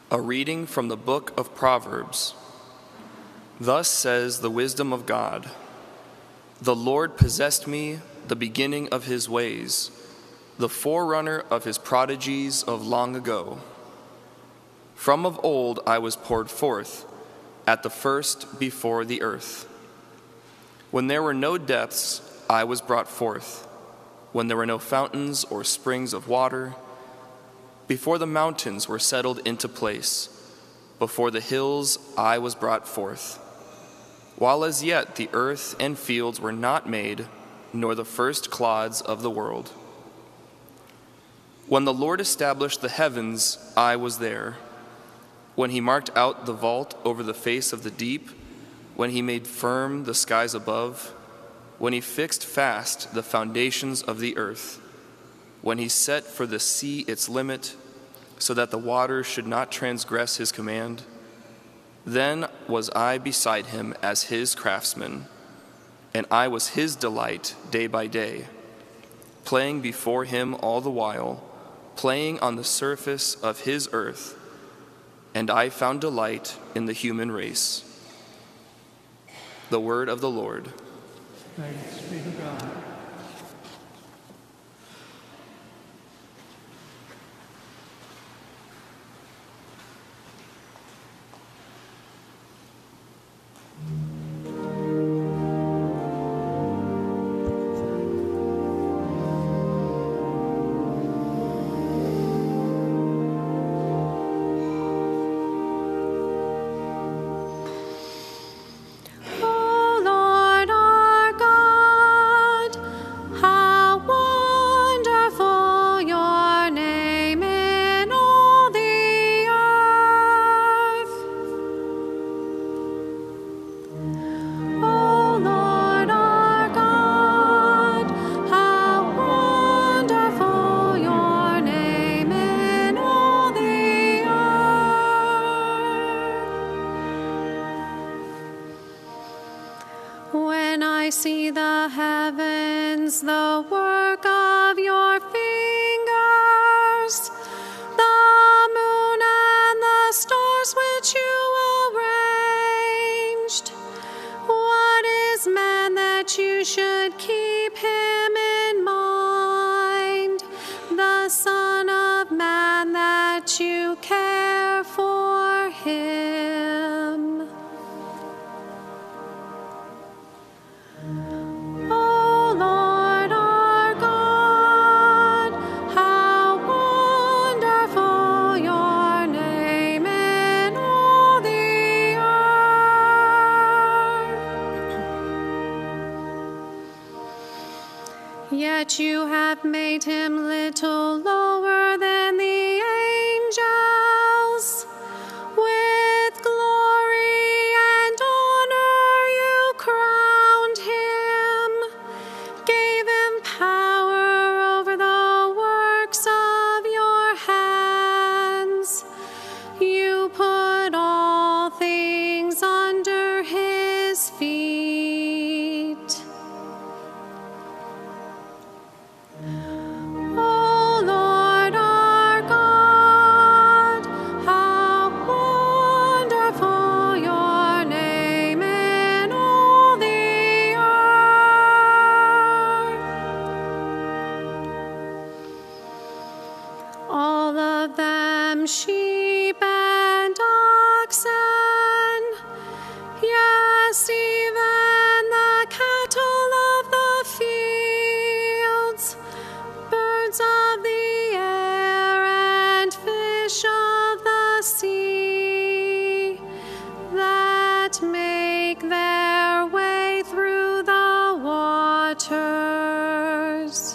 A reading from the book of Proverbs. Thus says the wisdom of God. The Lord possessed me, the beginning of his ways, the forerunner of his prodigies of long ago. From of old I was poured forth, at the first before the earth. When there were no depths, I was brought forth, when there were no fountains or springs of water, before the mountains were settled into place, before the hills I was brought forth. While as yet the earth and fields were not made, nor the first clods of the world. When the Lord established the heavens, I was there. When he marked out the vault over the face of the deep, when he made firm the skies above, when he fixed fast the foundations of the earth, when he set for the sea its limit, so that the waters should not transgress his command, then was I beside him as his craftsman, and I was his delight day by day, playing before him all the while, playing on the surface of his earth, and I found delight in the human race. The word of the Lord. Thanks be to God. When I see the heavens, the work of your fingers, the moon and the stars which you arranged, what is man that you should keep him in mind, the Son of Man that you care for him? Yet you have made him little lower than the angels. With glory and honor you crowned him, gave him power over the works of your hands. You put all things under his feet. All of them sheep and oxen, yes, even the cattle of the fields, birds of the air and fish of the sea, that make their way through the waters.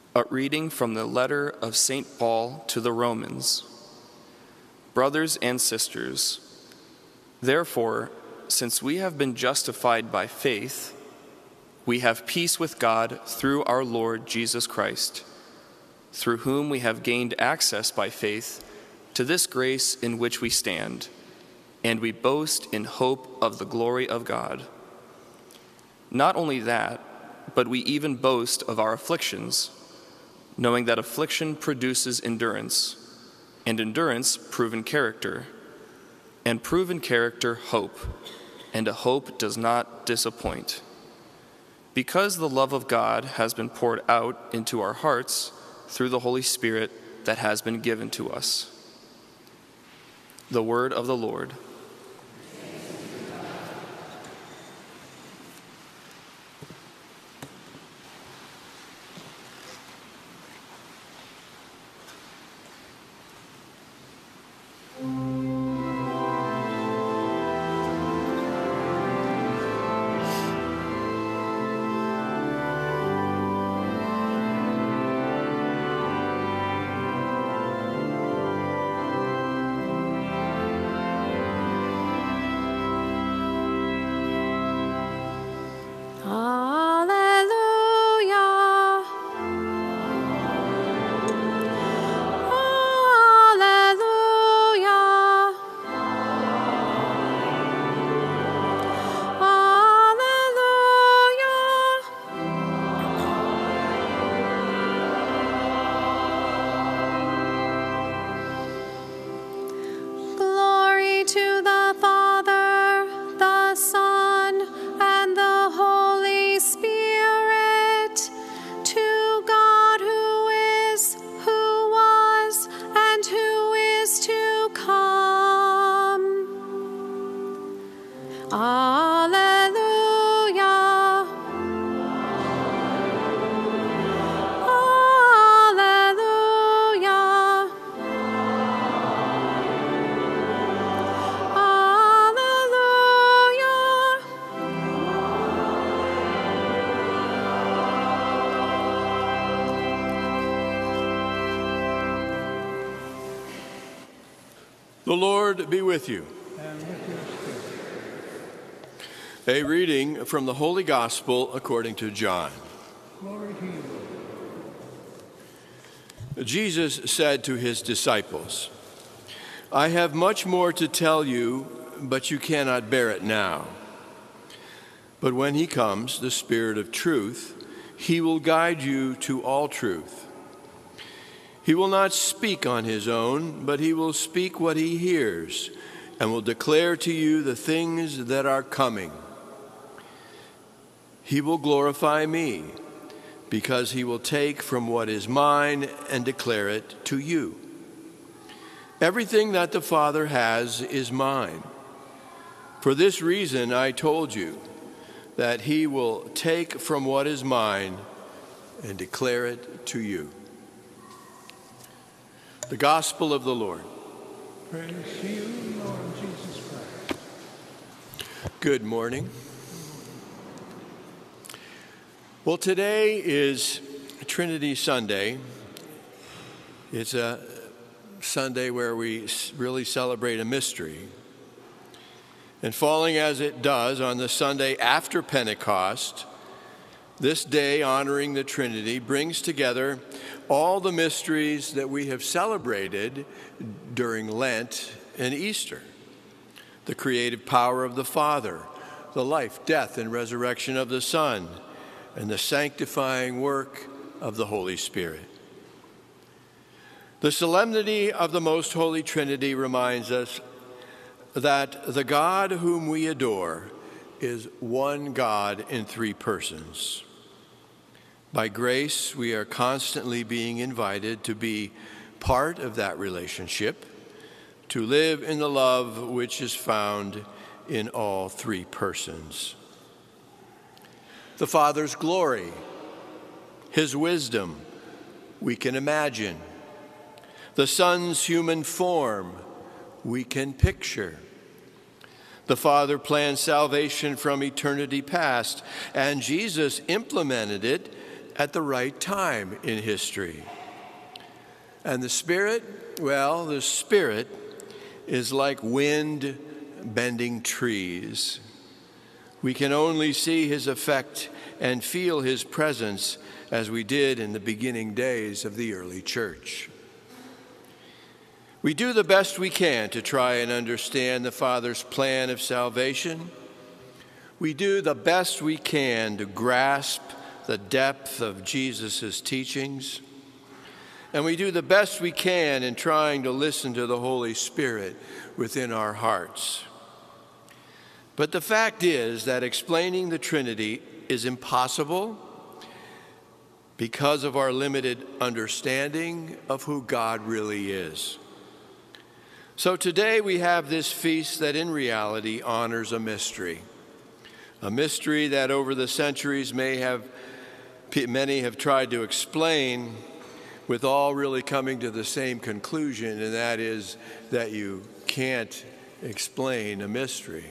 A reading from the letter of St. Paul to the Romans. Brothers and sisters, therefore, since we have been justified by faith, we have peace with God through our Lord Jesus Christ, through whom we have gained access by faith to this grace in which we stand, and we boast in hope of the glory of God. Not only that, but we even boast of our afflictions, knowing that affliction produces endurance, and endurance proven character, and proven character hope, and a hope does not disappoint. Because the love of God has been poured out into our hearts through the Holy Spirit that has been given to us. The word of the Lord. The Lord be with you. And with your spirit. A reading from the Holy Gospel according to John. Glory to you, Lord. Jesus said to his disciples, I have much more to tell you, but you cannot bear it now. But when he comes, the Spirit of truth, he will guide you to all truth. He will not speak on his own, but he will speak what he hears and will declare to you the things that are coming. He will glorify me, because he will take from what is mine and declare it to you. Everything that the Father has is mine. For this reason I told you that he will take from what is mine and declare it to you. The Gospel of the Lord. Praise to you, Lord Jesus Christ. Good morning. Well, today is Trinity Sunday. It's a Sunday where we really celebrate a mystery. And falling as it does on the Sunday after Pentecost, this day honoring the Trinity brings together all the mysteries that we have celebrated during Lent and Easter. The creative power of the Father, the life, death, and resurrection of the Son, and the sanctifying work of the Holy Spirit. The solemnity of the Most Holy Trinity reminds us that the God whom we adore is one God in three persons. By grace, we are constantly being invited to be part of that relationship, to live in the love which is found in all three persons. The Father's glory, his wisdom, we can imagine. The Son's human form, we can picture. The Father planned salvation from eternity past, and Jesus implemented it at the right time in history. And the Spirit, well, the Spirit is like wind bending trees. We can only see his effect and feel his presence as we did in the beginning days of the early church. We do the best we can to try and understand the Father's plan of salvation. We do the best we can to grasp the depth of Jesus' teachings. And we do the best we can in trying to listen to the Holy Spirit within our hearts. But the fact is that explaining the Trinity is impossible because of our limited understanding of who God really is. So today we have this feast that in reality honors a mystery that over the centuries many have tried to explain, with all really coming to the same conclusion, and that is that you can't explain a mystery.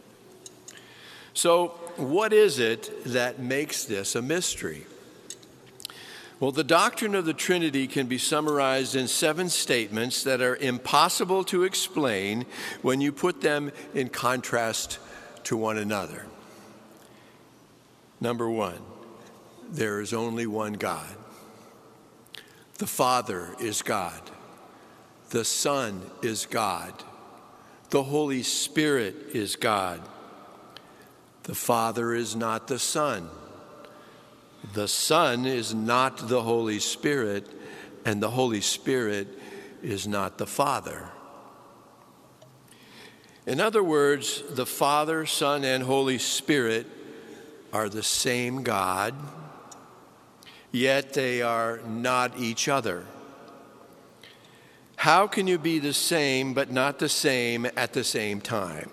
So what is it that makes this a mystery? Well, the doctrine of the Trinity can be summarized in 7 statements that are impossible to explain when you put them in contrast to one another. Number 1, there is only one God. The Father is God. The Son is God. The Holy Spirit is God. The Father is not the Son. The Son is not the Holy Spirit, and the Holy Spirit is not the Father. In other words, the Father, Son, and Holy Spirit are the same God, yet they are not each other. How can you be the same but not the same at the same time?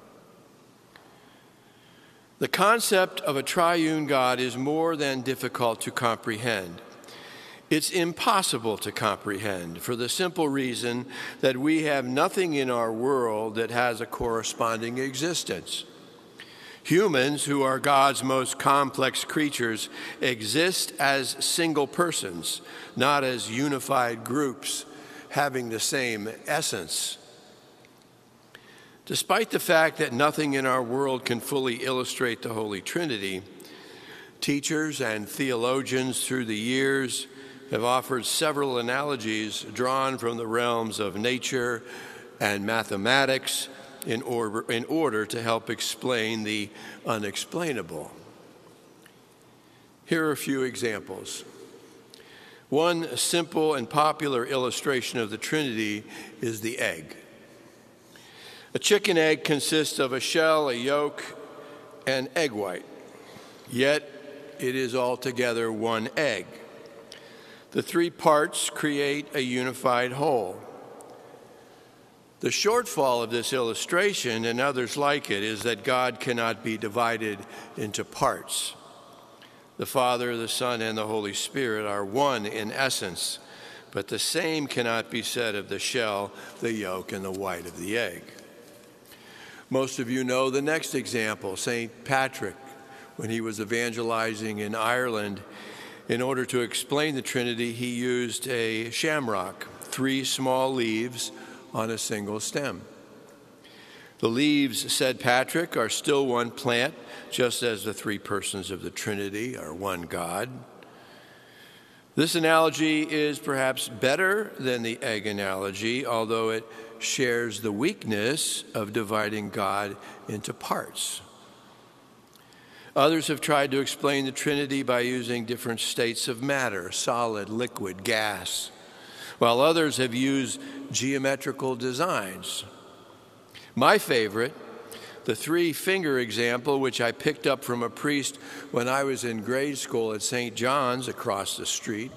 The concept of a triune God is more than difficult to comprehend. It's impossible to comprehend for the simple reason that we have nothing in our world that has a corresponding existence. Humans, who are God's most complex creatures, exist as single persons, not as unified groups having the same essence. Despite the fact that nothing in our world can fully illustrate the Holy Trinity, teachers and theologians through the years have offered several analogies drawn from the realms of nature and mathematics in order to help explain the unexplainable. Here are a few examples. One simple and popular illustration of the Trinity is the egg. A chicken egg consists of a shell, a yolk, and egg white. Yet it is altogether one egg. The 3 parts create a unified whole. The shortfall of this illustration, and others like it, is that God cannot be divided into parts. The Father, the Son, and the Holy Spirit are one in essence, but the same cannot be said of the shell, the yolk, and the white of the egg. Most of you know the next example, St. Patrick, when he was evangelizing in Ireland. In order to explain the Trinity, he used a shamrock, 3 small leaves on a single stem. The leaves, said Patrick, are still one plant, just as the 3 persons of the Trinity are one God. This analogy is perhaps better than the egg analogy, although it shares the weakness of dividing God into parts. Others have tried to explain the Trinity by using different states of matter, solid, liquid, gas, while others have used geometrical designs. My favorite, the 3-finger example, which I picked up from a priest when I was in grade school at St. John's across the street.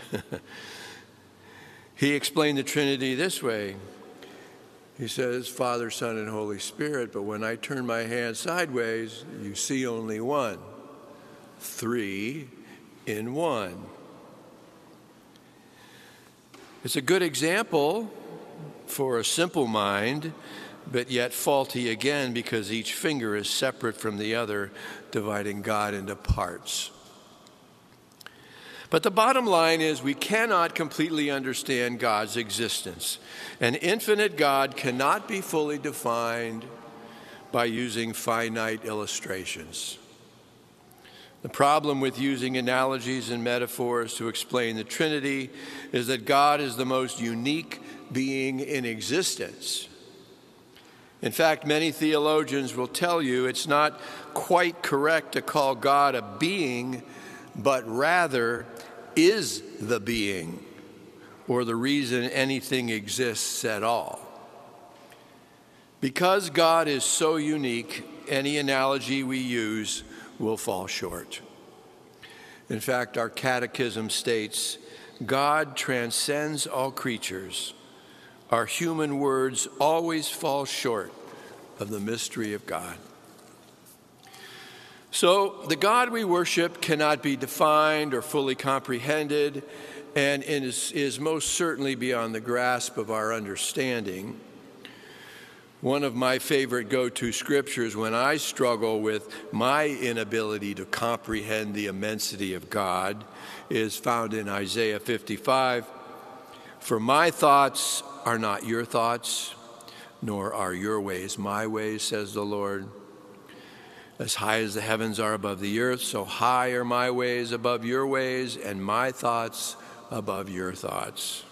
He explained the Trinity this way. He says, Father, Son, and Holy Spirit, but when I turn my hand sideways, you see only one. 3 in 1. It's a good example for a simple mind, but yet faulty again because each finger is separate from the other, dividing God into parts. But the bottom line is we cannot completely understand God's existence. An infinite God cannot be fully defined by using finite illustrations. The problem with using analogies and metaphors to explain the Trinity is that God is the most unique being in existence. In fact, many theologians will tell you it's not quite correct to call God a being, but rather is the being, or the reason anything exists at all. Because God is so unique, any analogy we use will fall short. In fact, our catechism states, God transcends all creatures. Our human words always fall short of the mystery of God. So the God we worship cannot be defined or fully comprehended, and is most certainly beyond the grasp of our understanding. One of my favorite go-to scriptures when I struggle with my inability to comprehend the immensity of God is found in Isaiah 55. For my thoughts are not your thoughts, nor are your ways my ways, says the Lord. As high as the heavens are above the earth, so high are my ways above your ways, and my thoughts above your thoughts.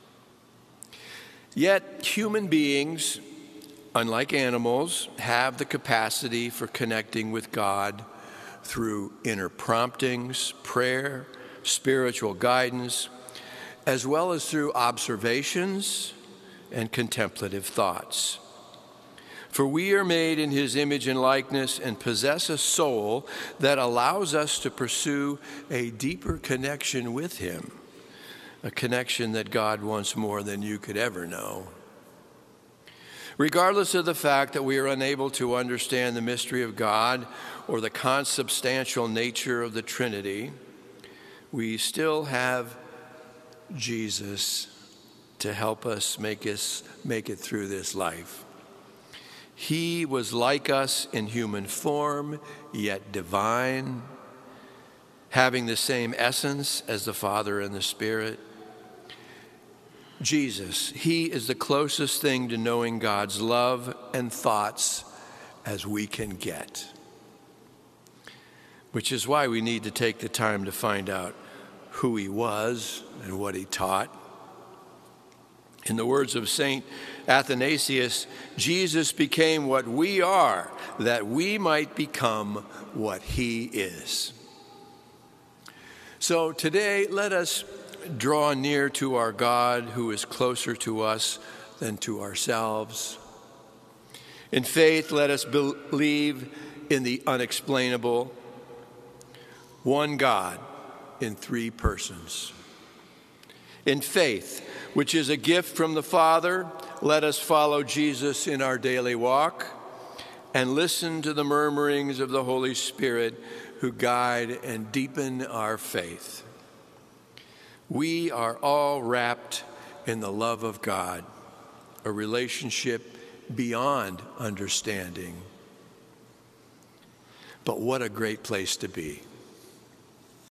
Yet human beings, unlike animals, have the capacity for connecting with God through inner promptings, prayer, spiritual guidance, as well as through observations and contemplative thoughts. For we are made in his image and likeness and possess a soul that allows us to pursue a deeper connection with him, a connection that God wants more than you could ever know. Regardless of the fact that we are unable to understand the mystery of God or the consubstantial nature of the Trinity, we still have Jesus to help us make it through this life. He was like us in human form, yet divine, having the same essence as the Father and the Spirit. Jesus, he is the closest thing to knowing God's love and thoughts as we can get. Which is why we need to take the time to find out who he was and what he taught. In the words of St. Athanasius, Jesus became what we are, that we might become what he is. So today, let us draw near to our God who is closer to us than to ourselves. In faith, let us believe in the unexplainable, one God in three persons. In faith, which is a gift from the Father, let us follow Jesus in our daily walk and listen to the murmurings of the Holy Spirit who guide and deepen our faith. We are all wrapped in the love of God, a relationship beyond understanding. But what a great place to be.